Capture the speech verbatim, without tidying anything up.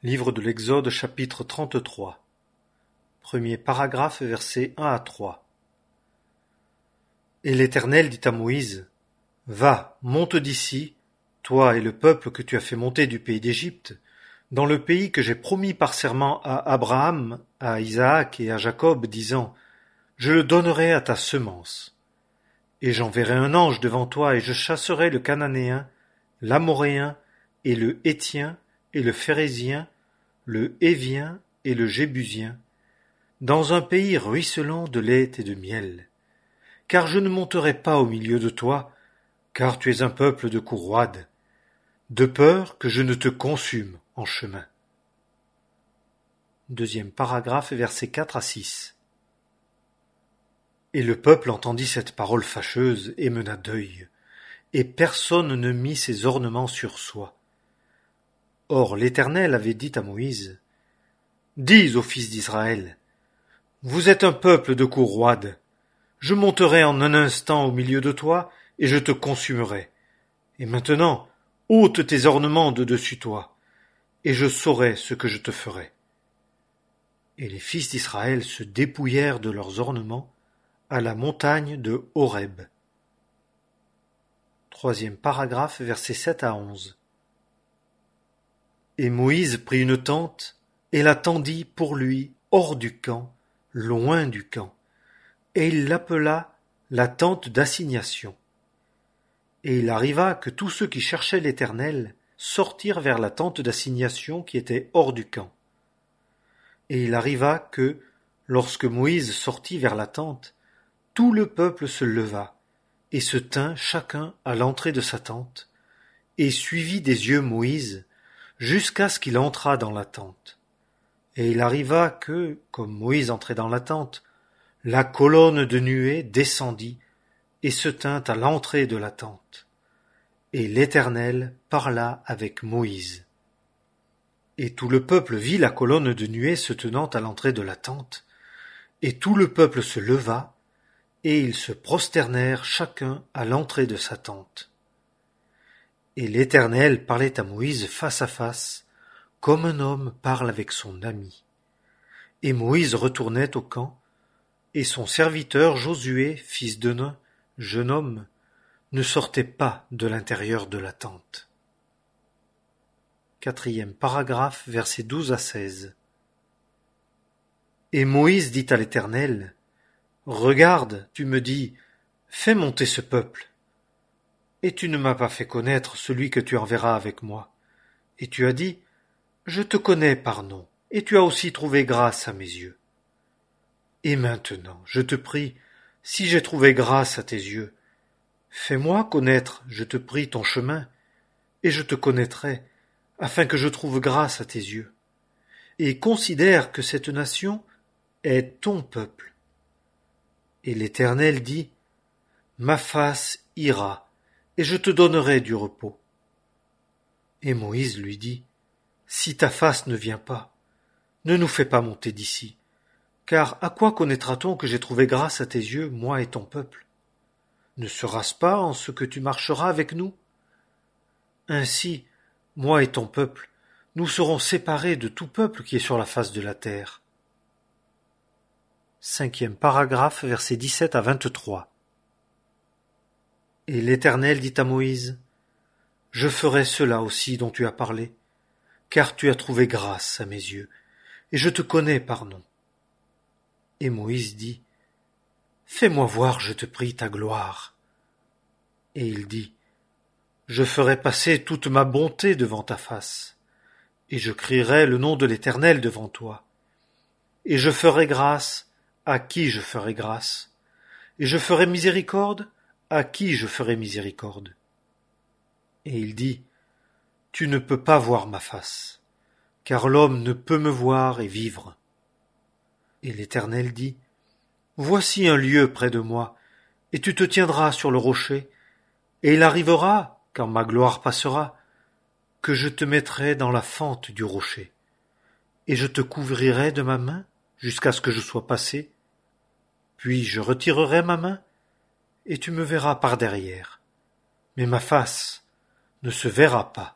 Livre de l'Exode chapitre trente-trois. Premier paragraphe versets un à trois. Et l'Éternel dit à Moïse, Va, monte d'ici, toi et le peuple que tu as fait monter du pays d'Égypte, dans le pays que j'ai promis par serment à Abraham, à Isaac et à Jacob, disant, Je le donnerai à ta semence. Et j'enverrai un ange devant toi, et je chasserai le Cananéen, l'Amoréen, et le Héthien, et le Phérézien, le Hévien et le Jébusien, dans un pays ruisselant de lait et de miel. Car je ne monterai pas au milieu de toi, car tu es un peuple de cou roide, de peur que je ne te consume en chemin. Deuxième paragraphe, versets quatre à six. Et le peuple entendit cette parole fâcheuse et mena deuil, et personne ne mit ses ornements sur soi. Or l'Éternel avait dit à Moïse, Dis aux fils d'Israël, Vous êtes un peuple de cou roide, je monterai en un instant au milieu de toi, et je te consumerai. Et maintenant, ôte tes ornements de dessus toi, et je saurai ce que je te ferai. Et les fils d'Israël se dépouillèrent de leurs ornements à la montagne de Horeb. Troisième paragraphe, versets sept à onze. Et Moïse prit une tente, et la tendit pour lui hors du camp, loin du camp, et il l'appela la tente d'assignation. Et il arriva que tous ceux qui cherchaient l'Éternel sortirent vers la tente d'assignation qui était hors du camp. Et il arriva que, lorsque Moïse sortit vers la tente, tout le peuple se leva, et se tint chacun à l'entrée de sa tente, et suivit des yeux Moïse, jusqu'à ce qu'il entrât dans la tente. Et il arriva que, comme Moïse entrait dans la tente, la colonne de nuée descendit et se tint à l'entrée de la tente. Et l'Éternel parla avec Moïse. Et tout le peuple vit la colonne de nuée se tenant à l'entrée de la tente, et tout le peuple se leva, et ils se prosternèrent chacun à l'entrée de sa tente. Et l'Éternel parlait à Moïse face à face, comme un homme parle avec son ami. Et Moïse retournait au camp, et son serviteur Josué, fils de Nun, jeune homme, ne sortait pas de l'intérieur de la tente. Quatrième paragraphe, versets douze à seize. Et Moïse dit à l'Éternel, Regarde, tu me dis, fais monter ce peuple. Et tu ne m'as pas fait connaître celui que tu enverras avec moi. Et tu as dit, Je te connais par nom, et tu as aussi trouvé grâce à mes yeux. Et maintenant, je te prie, si j'ai trouvé grâce à tes yeux, fais-moi connaître, je te prie, ton chemin, et je te connaîtrai, afin que je trouve grâce à tes yeux. Et considère que cette nation est ton peuple. Et l'Éternel dit, Ma face ira, et je te donnerai du repos. Et Moïse lui dit, Si ta face ne vient pas, ne nous fais pas monter d'ici, car à quoi connaîtra-t-on que j'ai trouvé grâce à tes yeux, moi et ton peuple? Ne sera-ce pas en ce que tu marcheras avec nous? Ainsi, moi et ton peuple, nous serons séparés de tout peuple qui est sur la face de la terre. Cinquième paragraphe, versets dix-sept à vingt-trois. Et l'Éternel dit à Moïse, Je ferai cela aussi dont tu as parlé, car tu as trouvé grâce à mes yeux, et je te connais par nom. Et Moïse dit, Fais-moi voir, je te prie, ta gloire. Et il dit, Je ferai passer toute ma bonté devant ta face, et je crierai le nom de l'Éternel devant toi. Et je ferai grâce à qui je ferai grâce, et je ferai miséricorde à qui je ferai miséricorde. Et il dit, Tu ne peux pas voir ma face, car l'homme ne peut me voir et vivre. Et l'Éternel dit, Voici un lieu près de moi, et tu te tiendras sur le rocher, et il arrivera, quand ma gloire passera, que je te mettrai dans la fente du rocher, et je te couvrirai de ma main jusqu'à ce que je sois passé, puis je retirerai ma main, et tu me verras par derrière, mais ma face ne se verra pas.